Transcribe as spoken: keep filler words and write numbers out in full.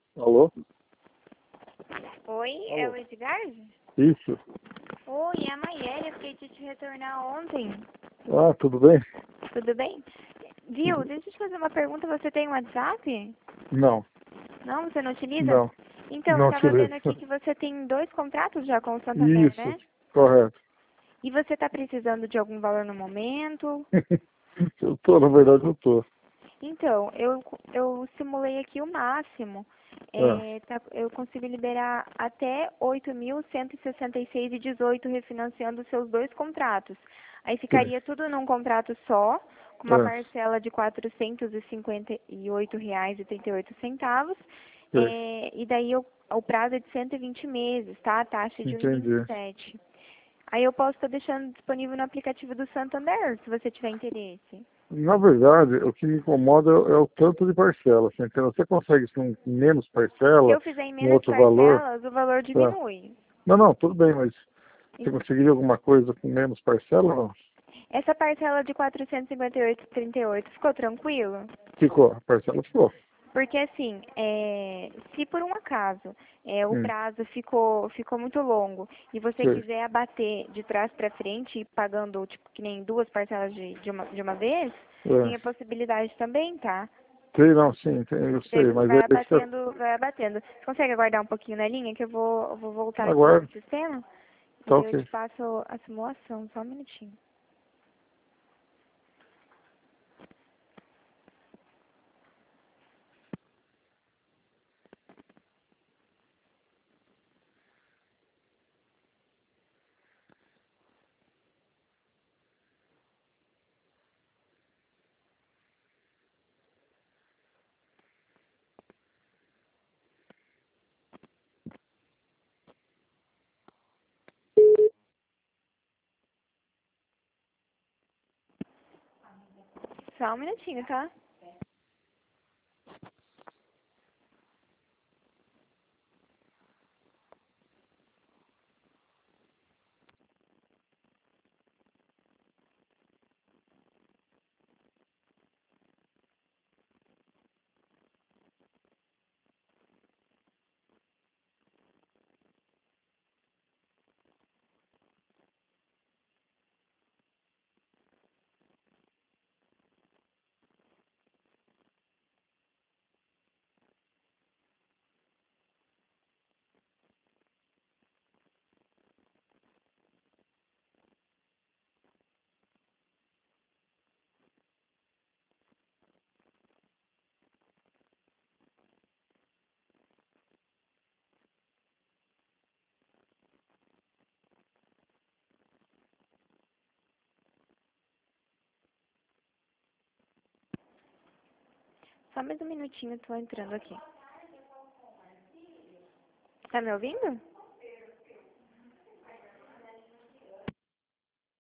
Alô? Oi, é Alô? o Edgar? Isso. Oi, é a Maiele, eu fiquei de te retornar ontem. Ah, tudo bem? Tudo bem? Viu, deixa eu te fazer uma pergunta, você tem WhatsApp? Não, Não, você não utiliza? não, Então, eu não tava tirei. vendo aqui que você tem dois contratos já com o Santander, Isso, né? correto. E você tá precisando de algum valor no momento? Eu tô, na verdade eu tô. Então, eu, eu simulei aqui o máximo. Ah, É, tá- eu consigo liberar até oito mil cento e sessenta e seis e dezoito refinanciando os seus dois contratos. Aí sei. ficaria tudo num contrato só, com uma Ah, parcela de quatrocentos e cinquenta e oito reais e trinta e oito centavos. sei. É, e daí o, o prazo é de cento e vinte meses, tá? A taxa é de um vírgula vinte e Entendi. sete. Aí eu posso estar deixando disponível no aplicativo do Santander, se você tiver interesse. Na verdade, o que me incomoda é, é o tanto de parcela. Assim, entendeu? Você consegue com menos Se parcela, eu fizer em com menos outro valor? parcelas, o valor Tá. diminui. Não, não, tudo bem, mas você En- conseguiria alguma coisa com menos parcela ou não? Essa parcela de quatrocentos e cinquenta e oito vírgula trinta e oito ficou tranquilo? Ficou, a parcela ficou. Porque assim, é, se por um acaso é, o Hum, prazo ficou, ficou muito longo e você sei. quiser abater de trás para frente, pagando tipo que nem duas parcelas de, de, uma, de uma vez, É. tem a possibilidade também, tá? Sei, não, sim, tem- eu Daí sei, você mas é vai isso que eu abatendo, vai abatendo. Você consegue aguardar um pouquinho na linha que eu vou, eu vou voltar aqui no aguardo. sistema e Tá daí eu ok. te passo a simulação, só um minutinho. Só um minutinho, tá? Só mais um minutinho, tô entrando aqui. Tá me ouvindo?